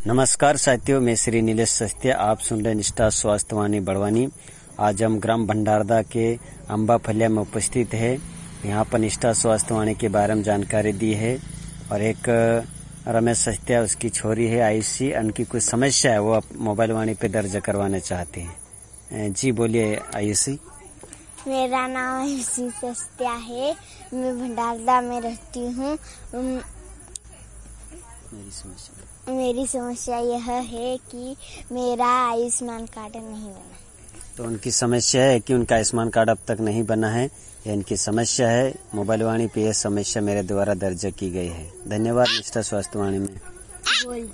नमस्कार साथियों, मैं श्री नीलेश सस्तिया। आप सुन रहे निष्ठा स्वास्थ्य वाणी बड़वानी। आज हम ग्राम भंडारदा के अम्बाफलिया में उपस्थित है। यहाँ पर निष्ठा स्वास्थ्य वाणी के बारे में जानकारी दी है और एक रमेश सस्तिया, उसकी छोरी है आयुषी, उनकी कुछ समस्या है, वो मोबाइल वाणी पे दर्ज करवाना चाहते हैं। जी बोलिए आयुषी। मेरा नाम आयुषी सस्तिया है, मैं भंडारदा में रहती हूँ। मेरी समस्या यह है कि मेरा आयुष्मान कार्ड नहीं बना। तो उनकी समस्या है कि उनका आयुष्मान कार्ड अब तक नहीं बना है, या इनकी समस्या है। मोबाइल वाणी पे यह समस्या मेरे द्वारा दर्ज की गई है। धन्यवाद निष्ठा स्वास्थ्य वाणी में।